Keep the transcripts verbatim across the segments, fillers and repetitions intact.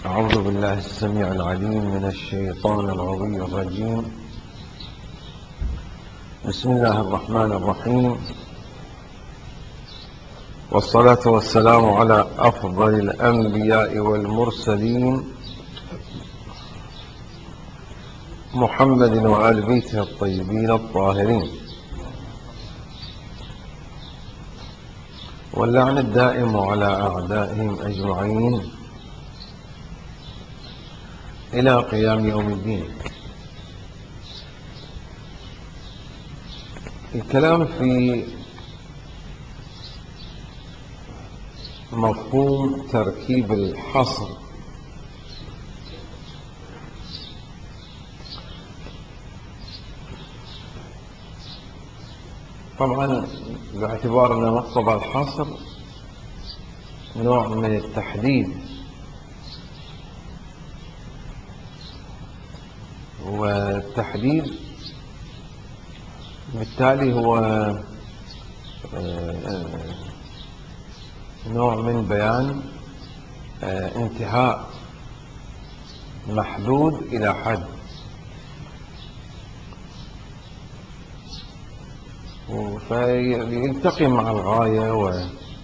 أعوذ بالله السميع العليم من الشيطان العظيم الرجيم. بسم الله الرحمن الرحيم، والصلاة والسلام على أفضل الأنبياء والمرسلين محمد وآل بيته الطيبين الطاهرين، واللعن الدائم على أعدائهم أجمعين إلى قيام يوم الدين. الكلام في مفهوم تركيب الحصر. طبعا باعتبار أن مقصد الحصر نوع من التحديد، والتحديد بالتالي هو نوع من بيان انتهاء محدود إلى حد، فيلتقي مع الغاية. و...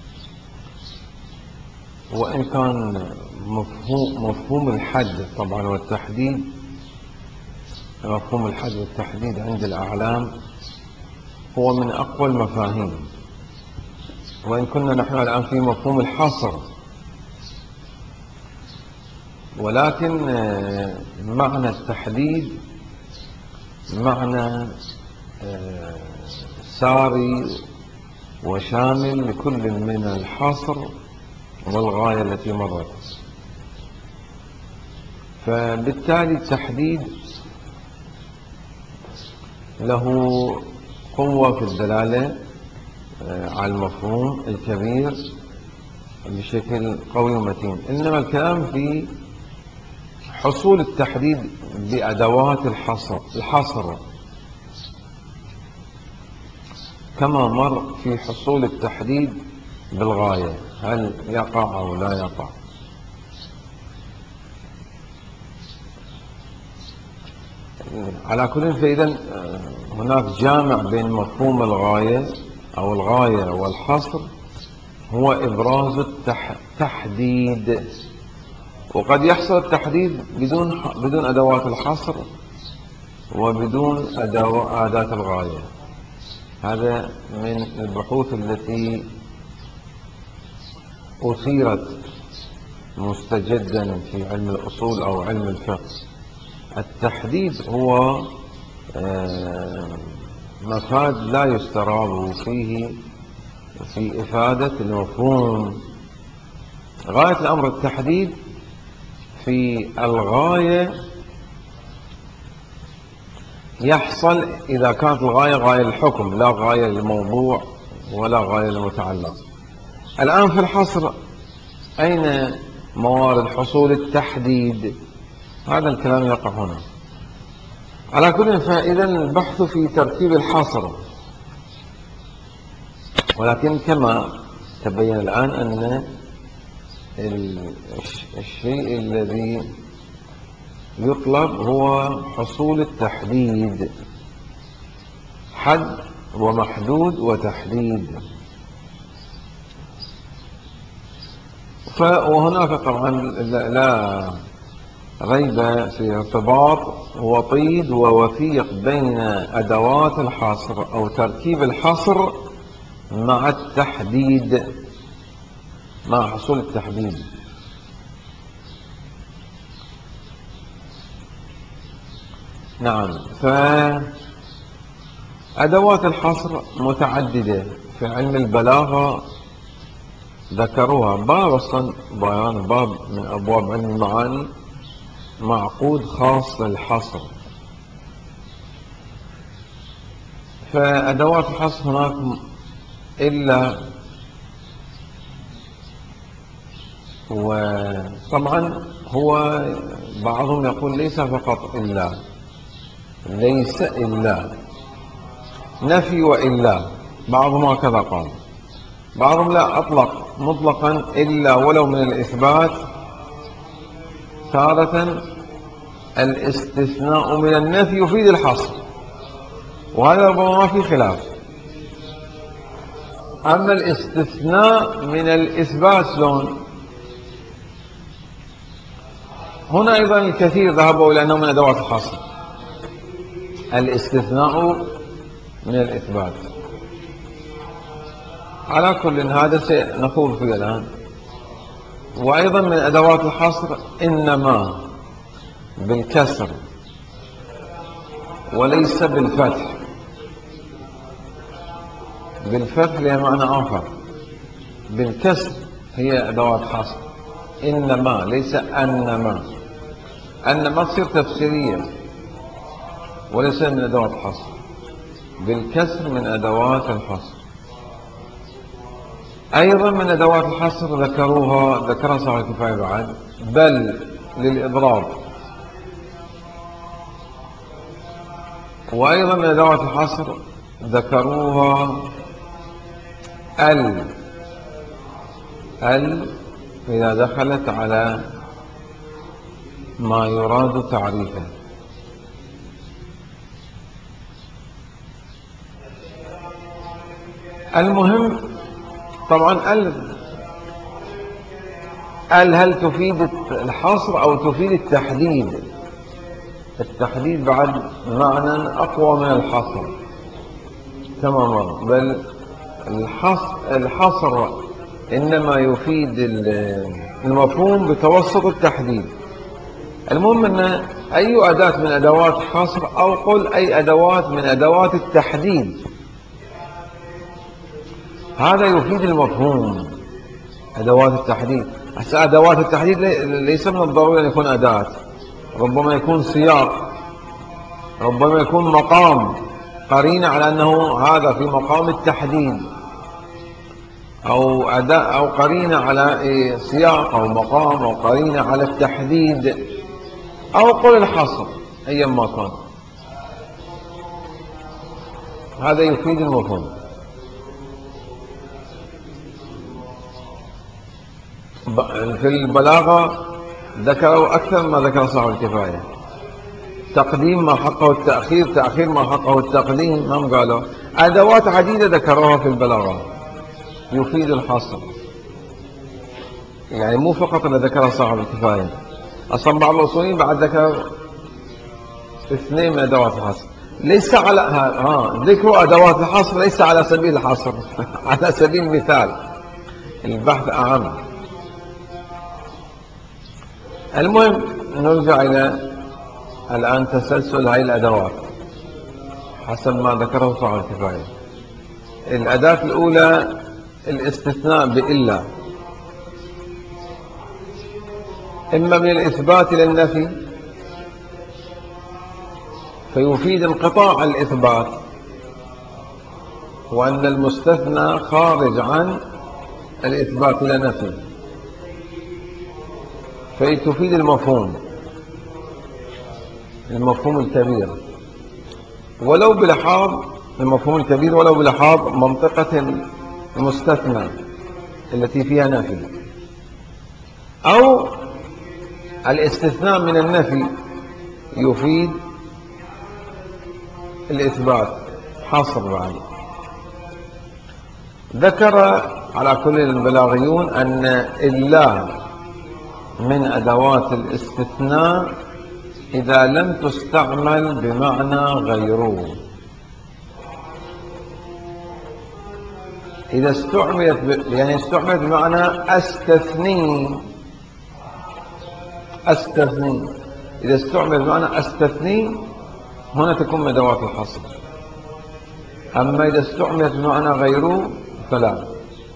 وإن كان مفهوم, مفهوم الحد طبعا والتحديد، مفهوم الحد والتحديد عند الأعلام هو من أقوى المفاهيم، وإن كنا نحن الآن في مفهوم الحصر، ولكن معنى التحديد معنى ساري وشامل لكل من الحصر والغاية التي مرت. فبالتالي التحديد له قوة في الدلالة على المفهوم الكبير بشكل قوي ومتين، إنما الكلام في حصول التحديد بأدوات الحصر الحصر كما مر في حصول التحديد بالغاية، هل يقع أو لا يقع. على كل، فإذا هناك جامع بين مفهوم الغاية أو الغاية والحصر، هو إبراز التحديد. وقد يحصل التحديد بدون بدون أدوات الحصر وبدون أداة الغاية. هذا من البحوث التي أثيرت مستجدا في علم الأصول أو علم الفقه. التحديد هو مفاد لا يستراب فيه في إفادة المفهوم. غاية الأمر التحديد في الغاية يحصل إذا كانت الغاية غاية الحكم، لا غاية للموضوع ولا غاية للمتعلق. الآن في الحصر أين موارد حصول التحديد؟ هذا الكلام يقع هنا. على كل، فإذا البحث في تركيب الحصر، ولكن كما تبين الآن أن الشيء الذي يطلب هو حصول التحديد، حد ومحدود وتحديد. وهناك طبعا لا ريب في ارتباط وطيد ووثيق بين أدوات الحصر أو تركيب الحصر مع التحديد، مع حصول التحديد. نعم، فأدوات الحصر متعددة. في علم البلاغة ذكروها، باب أصلا بيان باب من أبواب علم المعاني معقود خاص للحصر. فأدوات الحصر هناك إلا، وطبعا هو بعضهم يقول ليس فقط إلا، ليس إلا نفي وإلا، بعضهم هكذا قال. بعضهم لا، أطلق مطلقا إلا ولو من الإثبات تارة الاستثناء من النفي يفيد الحصر، وهذا ربما ما في خلاف. أما الاستثناء من الإثبات شلون؟ هنا أيضا الكثير ذهبوا إلى أنه من أدوات الحصر الاستثناء من الإثبات. على كل هذا سنخوض فيه الآن. وأيضا من أدوات الحصر إنما بالكسر وليس بالفتح. بالفتح لها معنى آخر، بالكسر هي أدوات حصر. إنما ليس أنما، أنما تصير تفسيرية وليس من أدوات الحصر. بالكسر من أدوات الحصر. أيضا من أدوات الحصر ذكروها ذكرها صاحب الكفاية بعد، بل للإضراب. وأيضا من أدوات الحصر ذكروها ال ال إذا دخلت على ما يراد تعريفه. المهم طبعا ال ال هل تفيد الحصر أو تفيد التحديد؟ التحديد بعد معنى أقوى من الحصر تماما، بل الحصر, الحصر إنما يفيد المفهوم بتوسط التحديد. المهم أن أي أداة من أدوات حصر أو قل أي أدوات من أدوات التحديد هذا يفيد المفهوم. أدوات التحديد، أدوات التحديد ليس من الضروري أن يكون أداة، ربما يكون سياق، ربما يكون مقام قرينة على أنه هذا في مقام التحديد، أو أداء أو قرينة على سياق أو مقام أو قرينة على التحديد، أو قل الحصر أيا ما كان، هذا يفيد المفهوم. في البلاغة ذكروا أكثر ما ذكر صاحب الكفاية، تقديم ما حقه التأخير، تأخير ما حقه التقديم، هم قالوا أدوات عديدة ذكروها في البلاغة يفيد الحصر. يعني مو فقط اللي ذكرها صاحب الكفاية، أصلا بعض الأصوليين بعد ذكر اثنين من أدوات الحصر، ليس على ها ذكر أدوات الحصر ليس على سبيل الحصر على سبيل المثال، البحث أهم. المهم نرجع إلى الآن تسلسل هذه الأدوات حسب ما ذكره صاحب الكفاية. الأداة الأولى الاستثناء بإلا، إما من الإثبات إلى النفي فيفيد انقطاع الإثبات وأن المستثنى خارج عن الإثبات إلى نفي، فتفيد المفهوم المفهوم الكبير ولو بلحاظ المفهوم الكبير ولو بلحاظ منطقة المستثنى التي فيها نفي، أو الاستثناء من النفي يفيد الإثبات حصر بعد. ذكر على كل البلاغيون أن إلا من أدوات الاستثناء إذا لم تستعمل بمعنى غيره. إذا استعملت ب... يعني استعملت بمعنى أستثني أستثني إذا استعملت بمعنى أستثني هنا تكون من أدوات الحصر. أما إذا استعملت بمعنى غيره فلا.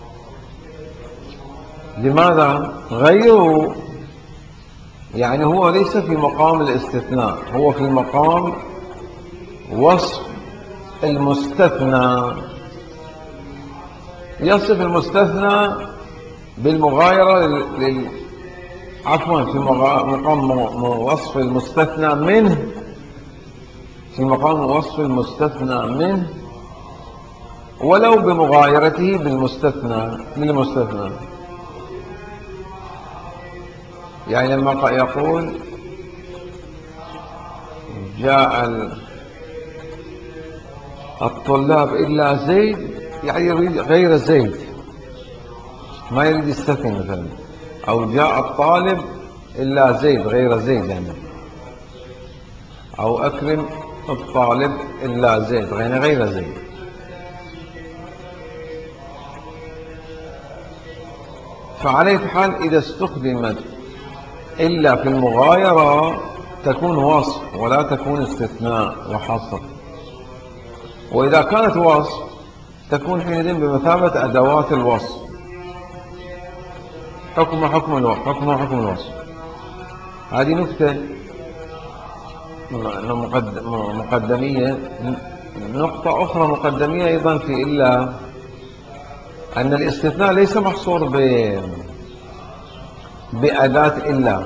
لماذا؟ غيره يعني هو ليس في مقام الاستثناء، هو في مقام وصف المستثنى، يصف المستثنى بالمغايرة لل... عفوا في مقام وصف المستثنى منه في مقام وصف المستثنى منه ولو بمغايرته بالمستثنى للمستثنى. يعني لما يقول جاء الطلاب إلا زيد، يعني يريد غير زيد، ما يريد يستثني مثلا. أو جاء الطالب إلا زيد غير زيد يعني. أو أكرم الطالب إلا زيد يعني غير زيد. فعلى حال إذا استخدمت إلا في المغايرة تكون وصف ولا تكون استثناء وحصر، وإذا كانت وصف تكون حينئذ بمثابة أدوات الوصف، حكم حكم الوصف حكم حكم الوصف. هذه نكتة مقدمية. نقطة أخرى مقدمية أيضا في إلا، أن الاستثناء ليس محصور ب بأداة إلا.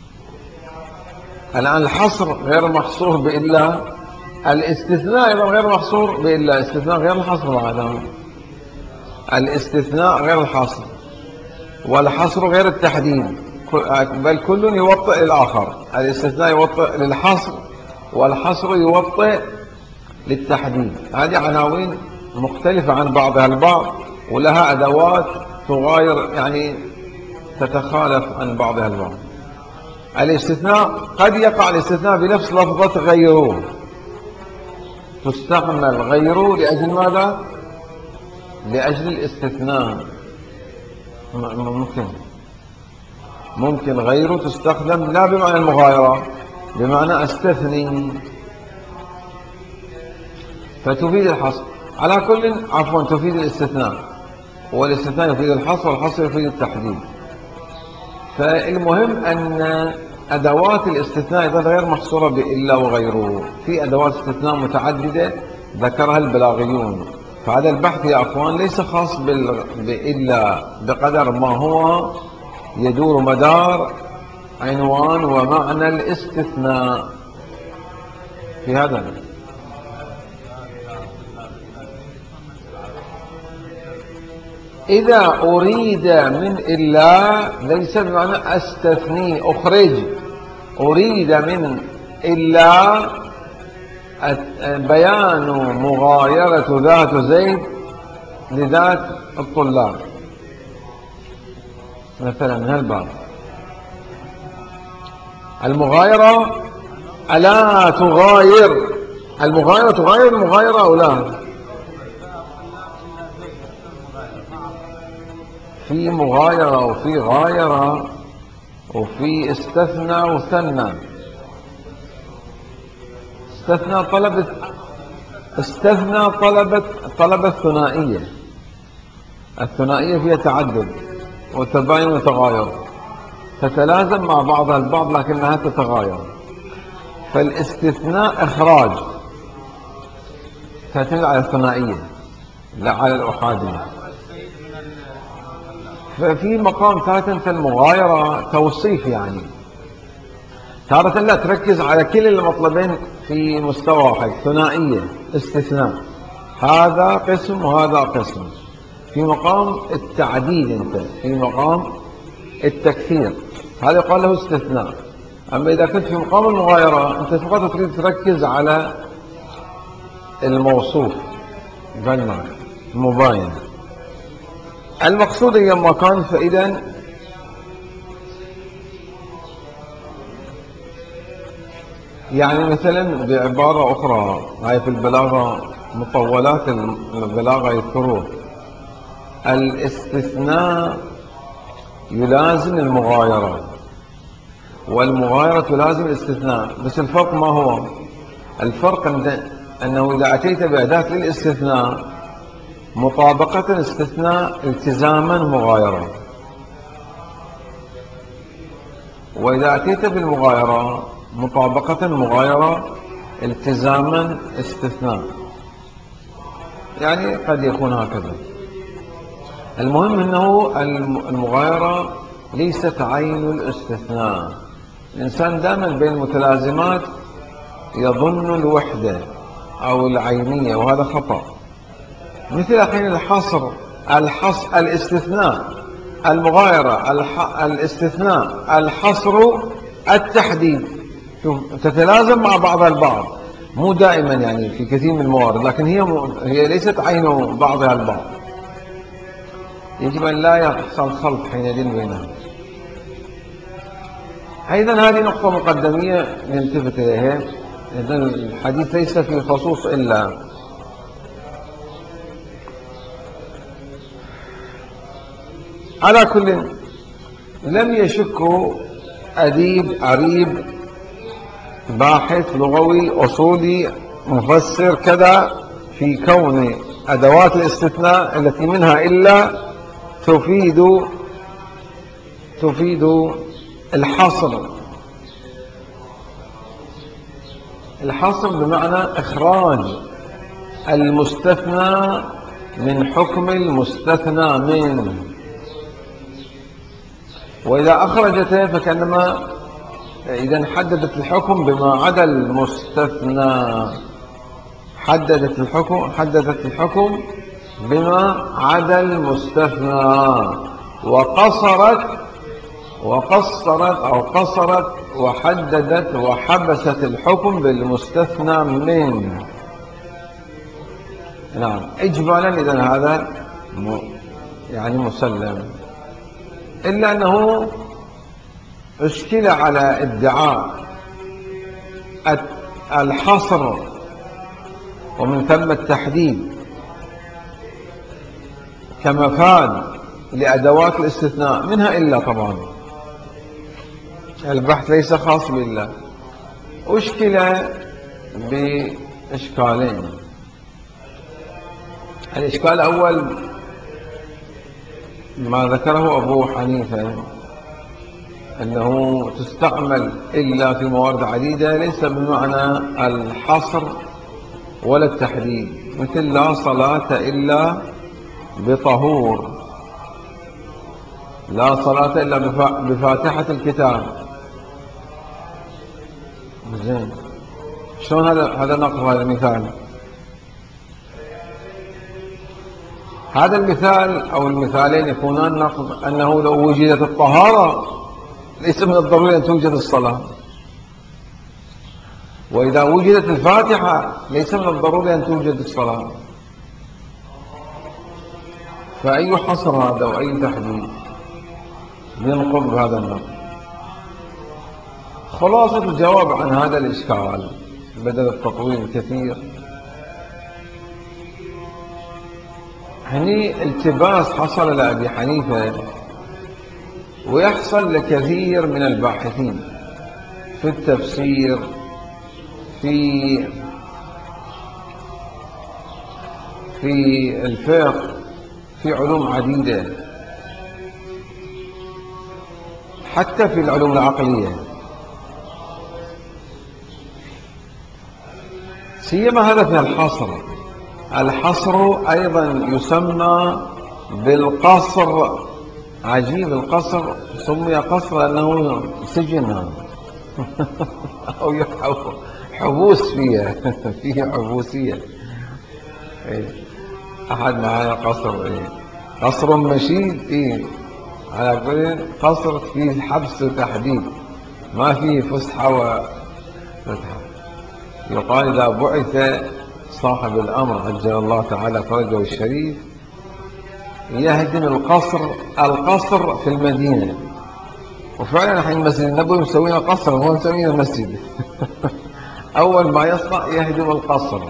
الآن الحصر غير محصور بإلا، الاستثناء أيضا غير محصور بإلا. استثناء غير الحصر بعدها. الاستثناء غير الحصر، والحصر غير التحديد، بل كل يوطئ الآخر. الاستثناء يوطئ للحصر، والحصر يوطئ للتحديد. هذه عناوين مختلفة عن بعضها البعض، ولها أدوات تغاير يعني تتخالف عن بعضها البعض. الاستثناء قد يقع الاستثناء بنفس لفظة غيره، تستعمل غيره لأجل ماذا؟ لأجل الاستثناء. ممكن ممكن غيره تستخدم لا بمعنى المغايرة، بمعنى استثني، فتفيد الحصر. على كل عفوا تفيد الاستثناء، والاستثناء يفيد الحصر، والحصر يفيد التحديد. فالمهم أن أدوات الاستثناء إذا غير محصورة بإلا وغيره. في أدوات استثناء متعددة ذكرها البلاغيون. فهذا البحث يا أخوان ليس خاص بإلا بقدر ما هو يدور مدار عنوان ومعنى الاستثناء في هذا. إذا أريد من إلا ليس بمعنى أستثني أخرج. أريد من إلا بيان مغايرة ذات زيد لذات الطلاب مثلا من هالباب. المغايرة ألا تغاير، المغايرة تغاير المغايرة أو لا؟ في مغايرة وفي غايرة وفي استثنى وثنى. استثنى طلبت استثنى طلبت طلبت ثنائية. الثنائية فيها تعدد وتباين وتغاير، تتلازم مع بعضها البعض لكنها تتغاير. فالاستثناء إخراج تعتمد على الثنائية لا على الأحادية. ففي مقام تارة المغايرة توصيف، يعني تارة لا تركز على كل المطلبين في مستوى واحد، ثنائية استثناء، هذا قسم وهذا قسم. في مقام التعديد انت، في مقام التكثير، هذا قال له استثناء. أما إذا كنت في مقام المغايرة أنت فقط تريد تركز على الموصوف بالمعنى المباين. المقصود هي مكان. فإذا يعني مثلا بعبارة أخرى، هاي في البلاغة مطولات البلاغة يذكرون الاستثناء يلازم المغايرة، والمغايرة تلازم الاستثناء. بس الفرق ما هو؟ الفرق أنه إذا أتيت بأداة للاستثناء مطابقة استثناء التزاما مغايرة، وإذا أتيت بالمغايرة مطابقة مغايرة التزاما استثناء. يعني قد يكون هكذا. المهم أنه المغايرة ليست عين الاستثناء. الإنسان دائما بين المتلازمات يظن الوحدة أو العينية، وهذا خطأ. مثل حين الحصر، الحصر الاستثناء المغايرة، الح... الاستثناء، الحصر، التحديد، شوف تتلازم مع بعضها البعض، مو دائما يعني في كثير من الموارد، لكن هي م... هي ليست عين بعضها البعض. يجب أن لا يحصل خلط حينئذ بينها. أيضا هذه نقطة مقدمية نلتفت إليها، إذن الحديث ليس في خصوص إلا على كل. لم يشكوا أديب عريب باحث لغوي أصولي مفسر كذا في كون أدوات الاستثناء التي منها إلا تفيد تفيد الحصر. الحصر بمعنى إخراج المستثنى من حكم المستثنى منه، وإذا أخرجته فكأنما إذا حددت الحكم بما عدا المستثنى، حددت الحكم حددت الحكم بما عدا المستثنى، وقصرت وقصرت أو قصرت وحددت وحبست الحكم بالمستثنى منه. نعم، إجمالا إذن هذا يعني مسلم، إلا أنه اشكل على ادعاء الحصر ومن ثم التحديد كمفاد لأدوات الاستثناء، منها إلا. طبعا البحث ليس خاص بالله. أشكل بإشكالين. الإشكال الأول ما ذكره أبو حنيفة أنه تستعمل إلا في موارد عديدة، ليس بمعنى الحصر ولا التحديد، مثل لا صلاة إلا بطهور، لا صلاة إلا بفاتحة الكتاب. زين، شلون هذا هذا نقض هذا المثال؟ هذا المثال أو المثالين يكونان نقض أنه لو وجدت الطهارة ليس من الضروري أن توجد الصلاة، وإذا وجدت الفاتحة ليس من الضروري أن توجد الصلاة. فأي حصر هذا وأي تحديد ينقض بهذا النقض؟ خلاصة الجواب عن هذا الإشكال بدل التطويل الكثير، هني التباس حصل لأبي حنيفة ويحصل لكثير من الباحثين في التفسير، في في الفقه، في علوم عديدة، حتى في العلوم العقلية، سيما هذا في الحصر. الحصر أيضا يسمى بالقصر. عجيب، القصر سمي قصر لأنه سجن أو حبوس فيها فيه حبوسية. أحد معايا قصر، إيه؟ قصر مشيد، إيه؟ على كل قصر فيه حبس وتحديد، ما فيه فسحة وفتحة. يقال إذا بعث صاحب الأمر عجل الله تعالى فرجه الشريف يهدم القصر القصر في المدينة، وفعلا الحين المسجد النبوي مسوينا قصر، هو مسوينا مسجد أول ما يصنع يهدم القصر.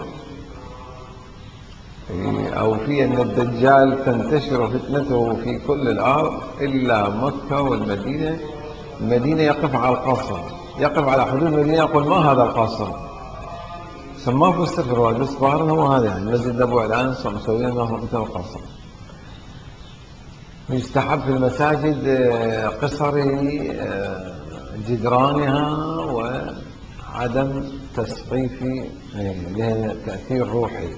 أو في أن الدجال تنتشر فتنته في كل الأرض إلا مكة والمدينة. المدينة يقف على القصر، يقف على حدود المدينة، يقول ما هذا القصر، سماه في السفر بس ظاهر هو هذا، يعني مسجد النبوي الآن مسوينا مثل القصر. يستحب في المساجد قصر جدرانها وعدم تسقيف، لها تأثير روحي.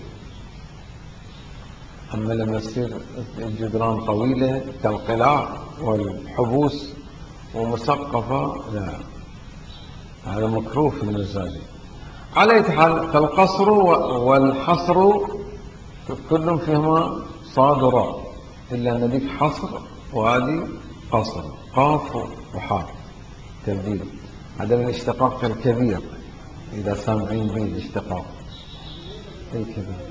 أما لما تصير الجدران طويلة كالقلاع والحبوس ومسقفة، لا، هذا مكروه في المساجد. على أي حال، فالقصر والحصر كل فيهما صادرة، إلا أن ذيك حصر وهذه قصر، قاف وحاء تبديل. هذا من الاشتقاق الكبير، إذا سامعين به الاشتقاق الكبير.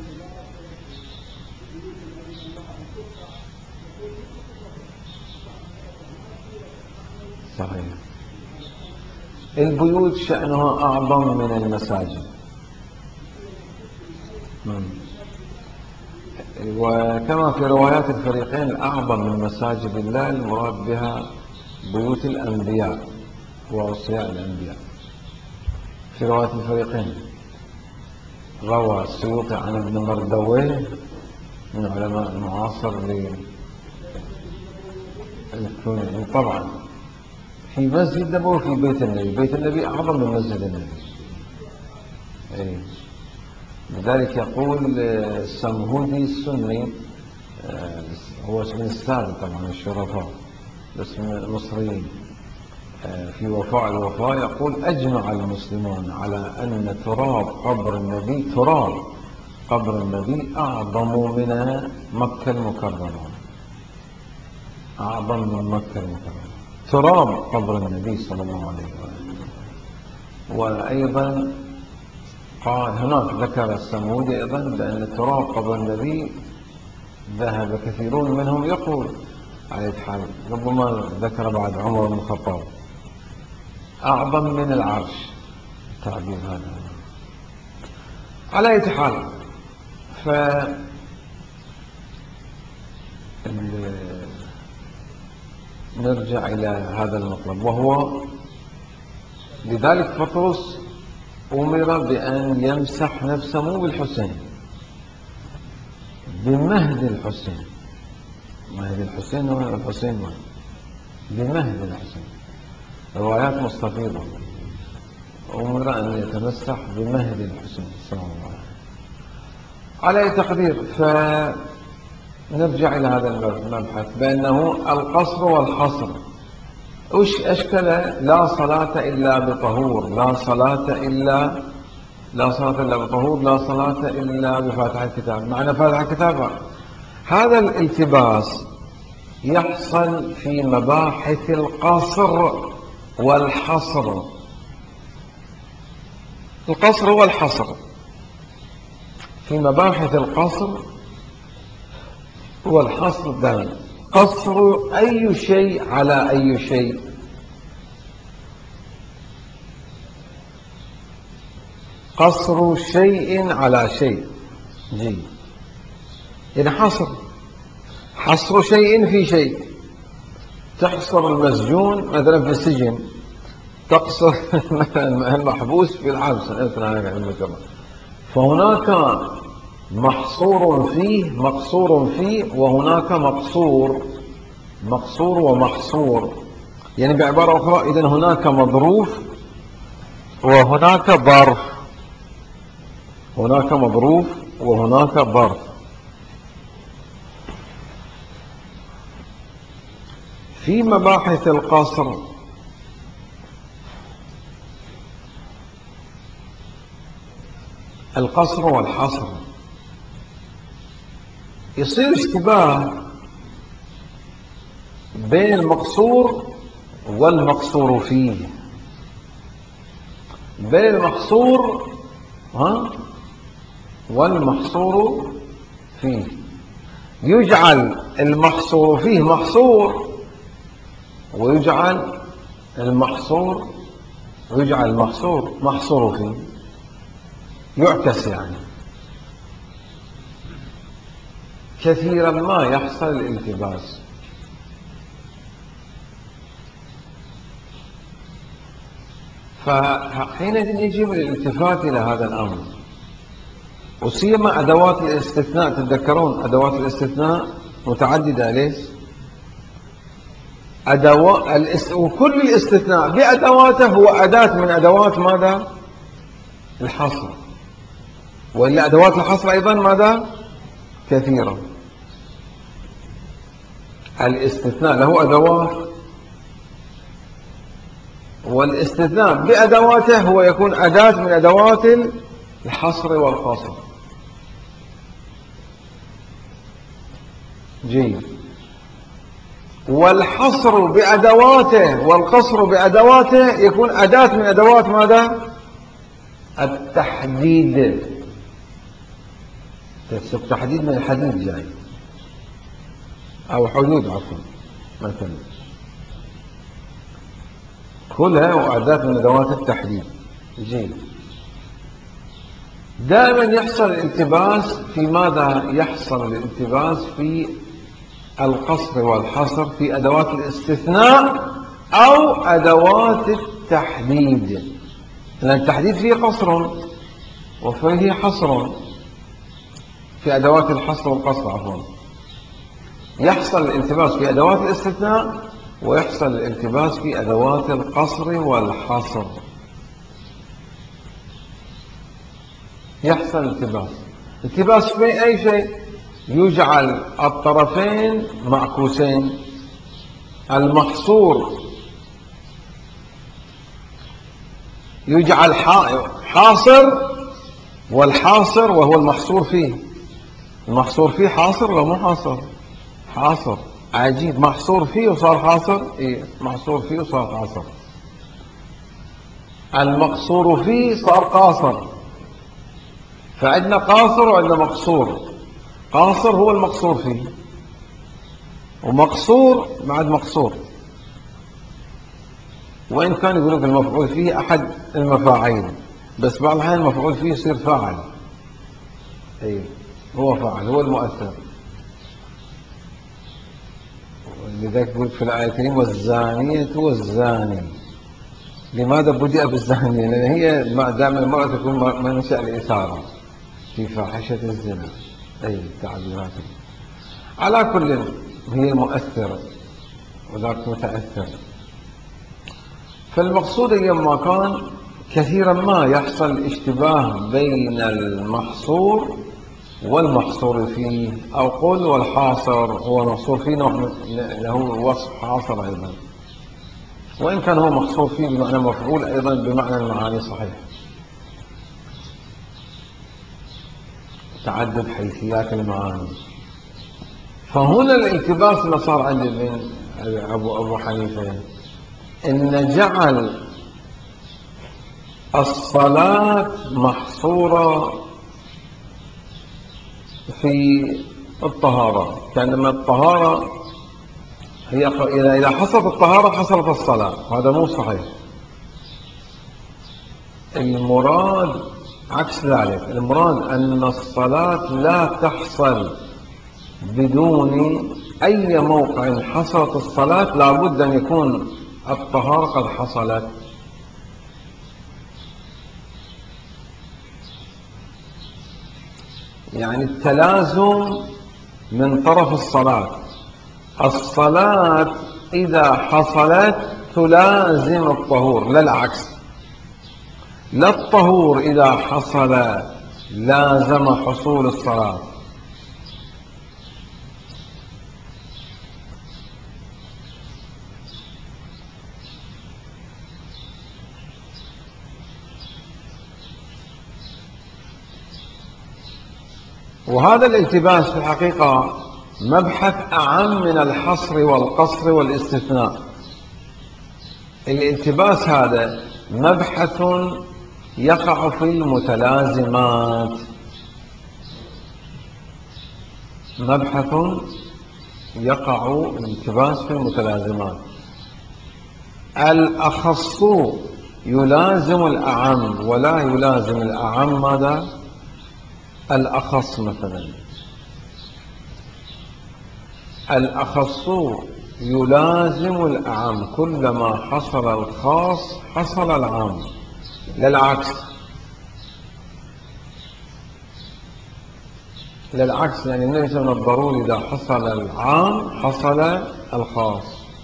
صحيح. البيوت شأنها أعظم من المساجد، وكما في روايات الفريقين الأعظم من مساجد الله المراد بها بيوت الأنبياء وأوصياء الأنبياء. في رواية الفريقين روى السيوطي عن ابن مردويه من علماء المعاصر للكوني طبعا في مسجد نبوي في بيت النبي، بيت النبي أعظم من مسجد النبي. إيه. لذلك يقول السمهودي السني، هو اسم السادة طبعا الشرفاء اسم المصريين، في وفاء الوفاء يقول: أجمع المسلمون على أن تراب قبر النبي تراب قبر النبي أعظم من مكة المكرمة، أعظم من مكة المكرمة تراب قبر النبي صلى الله عليه وسلم. وأيضا قال هناك ذكر السمودي أيضا بأن تراب قبر النبي ذهب كثيرون منهم يقول على حال، ربما ذكر بعد عمر بن الخطاب، أعظم من العرش التعبير هذا. على أي حال، ف نرجع إلى هذا المطلب، وهو لذلك بطرس أمر بأن يمسح نفسه مو بالحسين، بمهد الحسين. مهد الحسين هو الحسين هو بمهد الحسين، روايات مستفيضة. أمر أن يتمسح بمهد الحسين صلى الله عليه وسلم على أي تقدير. فنرجع إلى هذا المبحث بأنه القصر والحصر وش أشكل: لا صلاة إلا بطهور، لا صلاة إلا لا صلاة إلا بطهور، لا صلاة إلا بفاتحة الكتاب. معنى فاتحة الكتاب هذا الالتباس يحصل في مباحث القصر والحصر. القصر والحصر في مباحث القصر والحصر دائما. قصر أي شيء على أي شيء، قصر شيء على شيء. جي يعني حصر حصر شيء في شيء. تحصر المسجون مثلا في السجن، تقصر مثلا المحبوس في الحبس. فهناك محصور فيه مقصور فيه، وهناك مقصور مقصور ومحصور. يعني بعبارة أخرى، إذن هناك مظروف وهناك ظرف، هناك مظروف وهناك ظرف. في مباحث القصر القصر والحصر يصير اشتباه بين المقصور والمقصور فيه، بين المقصور ها والمحصور فيه. يجعل المحصور فيه محصور، ويجعل المحصور ويجعل المحصور محصور فيه، يعكس. يعني كثيرا ما يحصل الالتباس. فحينئذ يجب الالتفات إلى هذا الأمر، وسيما أدوات الاستثناء. تتذكرون أدوات الاستثناء متعددة ليش؟ أدوات الاست... وكل الاستثناء بأدواته هو أداة من أدوات ماذا؟ الحصر. وإلا أدوات الحصر أيضا ماذا؟ كثيرة. الاستثناء له أدوات، والاستثناء بأدواته هو يكون أداة من أدوات الحصر والقصر. جيد. والحصر بأدواته والقصر بأدواته يكون أداة من أدوات ماذا؟ التحديد. التحديد من الحديد جاي، أو حدود عفوا مثلا، كلها أداة من أدوات التحديد. جيد. دائما يحصل الالتباس في ماذا؟ يحصل الالتباس في القصر والحصر في أدوات الاستثناء أو أدوات التحديد، لأن التحديد فيه قصر وفيه حصر. في أدوات الحصر والقصر عفوا يحصل الالتباس في أدوات الاستثناء ويحصل الالتباس في أدوات القصر والحصر. يحصل التباس. التباس في أي شيء؟ يجعل الطرفين معكوسين. المحصور يجعل حاصر، والحاصر وهو المحصور فيه. المحصور فيه حاصر ولا مو حاصر؟ حاصر. عجيب، محصور فيه وصار حاصر. إيه، محصور فيه وصار حاصر. المقصور فيه صار قاصر. فعندنا قاصر وعندنا مقصور. قاصر هو المقصور فيه، ومقصور بعد مقصور. وإن كان يقولون المفعول فيه أحد المفاعيل، بس بعض الأحيان المفعول فيه يصير فاعل. أي هو فاعل، هو المؤثر. لذلك يقول في الآية الكريمة والزانية والزاني. لماذا بدأ بالزانية؟ لأن هي دائما المرأة تكون منشأ الإثارة في فاحشة الزنا. أي تعبيرات. على كل هي المؤثرة وذاك متأثر. فالمقصود لما كان كثيرا ما يحصل اشتباه بين المحصور والمحصور فيه، أو قل والحاصر هو المحصور فيه له وصف حاصر أيضا، وإن كان هو محصور فيه بمعنى مفعول أيضا بمعنى المعاني صحيح. تعدد حيثيات المعاني. فهنا الالتباس اللي صار عند ابن أبو, أبو حنيفة إن جعل الصلاة محصورة في الطهارة، كأنما الطهارة هي إذا حصلت الطهارة حصلت الصلاة. هذا مو صحيح. المراد عكس ذلك. المراد أن الصلاة لا تحصل بدون أي موقع حصلت الصلاة لابد أن يكون الطهارة قد حصلت. يعني التلازم من طرف الصلاة. الصلاة إذا حصلت تلازم الطهور، لا العكس. لا الطهور إذا حصل لازم حصول الصلاة. وهذا الالتباس في الحقيقة مبحث أعم من الحصر والقصر والاستثناء. الالتباس هذا مبحث يقع في المتلازمات. مبحث يقع الالتباس في المتلازمات. الأخص يلازم الأعم ولا يلازم الأعم ماذا؟ الأخص. مثلا الأخص يلازم الأعم، كلما حصل الخاص حصل العام، لا العكس. للعكس، يعني ليس من الضروري إذا حصل العام حصل الخاص.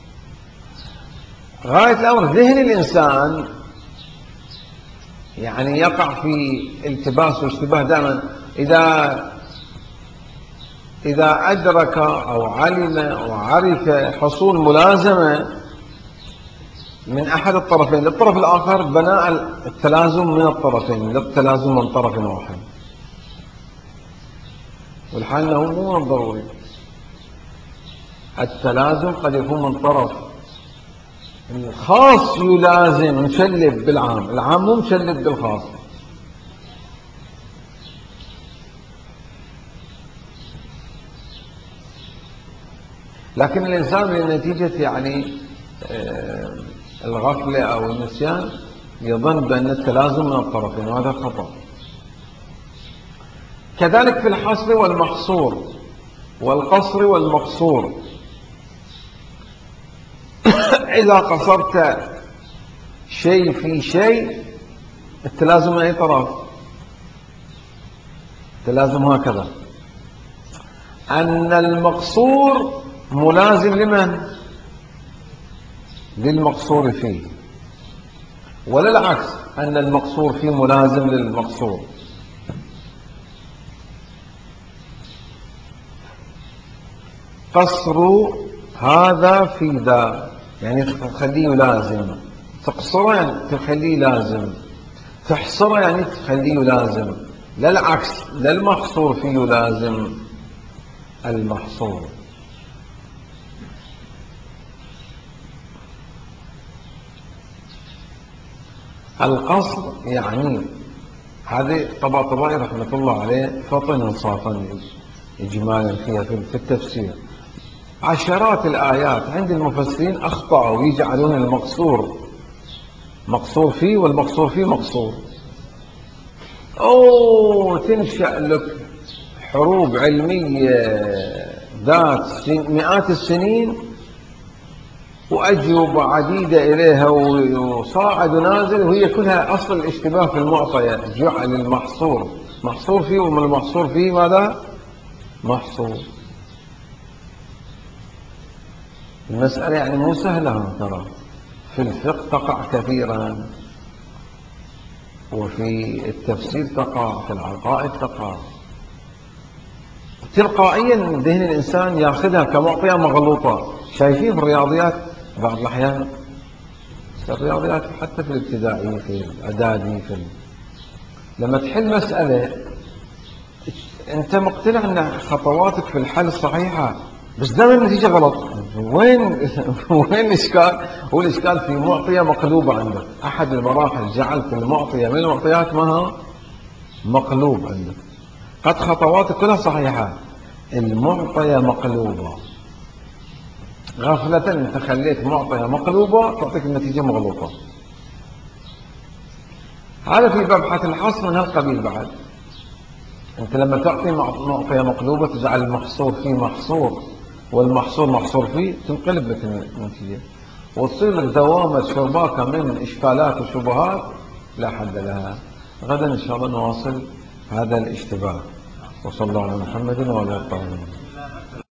غاية الأمر ذهن الإنسان يعني يقع في التباس واشتباه دائما إذا إذا أدرك أو علم أو عرف حصول ملازمة من أحد الطرفين للطرف الآخر بناء التلازم من الطرفين، لا التلازم من طرف واحد، والحال أنه مو ضروري. التلازم قد يكون من طرف الخاص يلازم مشلب بالعام، العام مو مشلب بالخاص. لكن الإنسان لنتيجة يعني الغفلة أو النسيان يظن بأن التلازم من الطرفين، وهذا خطأ. كذلك في الحصر والمحصور والقصر والمقصور. إذا قصرت شيء في شيء التلازم من أي طرف؟ التلازم هكذا، أن المقصور ملازم لمن؟ للمقصور فيه، ولا العكس أن المقصور فيه ملازم للمقصور. قصر هذا في ذا يعني تخليه لازم، تقصره يعني تخليه لازم، تحصره يعني تخليه لازم، لا العكس، لا المحصور فيه لازم المحصور. القصر يعني هذه طباطبائي رحمة الله عليه فطن انصافا إجمالا فيها في التفسير. عشرات الآيات عند المفسرين أخطأوا يجعلون المقصور مقصور فيه والمقصور فيه مقصور. أوه تنشأ لك حروب علمية ذات مئات السنين وأجوبة عديدة إليها وصاعد ونازل، وهي كلها أصل الاشتباه في المعطيات. جعل المحصور محصور فيه ومن المحصور فيه ماذا؟ محصور. المسألة يعني مو سهلة ترى، في الفقه تقع كثيرا، وفي التفسير تقع، في العقائد تقع. تلقائيا ذهن الإنسان يأخذها كمعطية مغلوطة. شايفين في الرياضيات بعض الأحيان، الرياضيات حتى في الابتدائي في الإعدادي في ال... لما تحل مسألة أنت مقتنع أن خطواتك في الحل صحيحة، بس دائما النتيجة غلط. وين وين الإشكال؟ هو الإشكال في معطية مقلوبة عندك. أحد المراحل جعلت المعطية من المعطيات ما مقلوب عندك. قد خطواتك كلها صحيحة، المعطية مقلوبة. غفلة أنت خليت معطية مقلوبة تعطيك النتيجة مغلوطة. هذا في مبحث الحصر من هالقبيل. بعد أنت لما تعطي معطية مقلوبة تجعل المحصور فيه محصور والمحصور محصور فيه، تنقلب لك النتيجة وتصير لك دوامة شرباكة من إشكالات وشبهات لا حد لها. غدا إن شاء الله نواصل هذا الاشتباه. وصلى الله على محمد وعلى آله.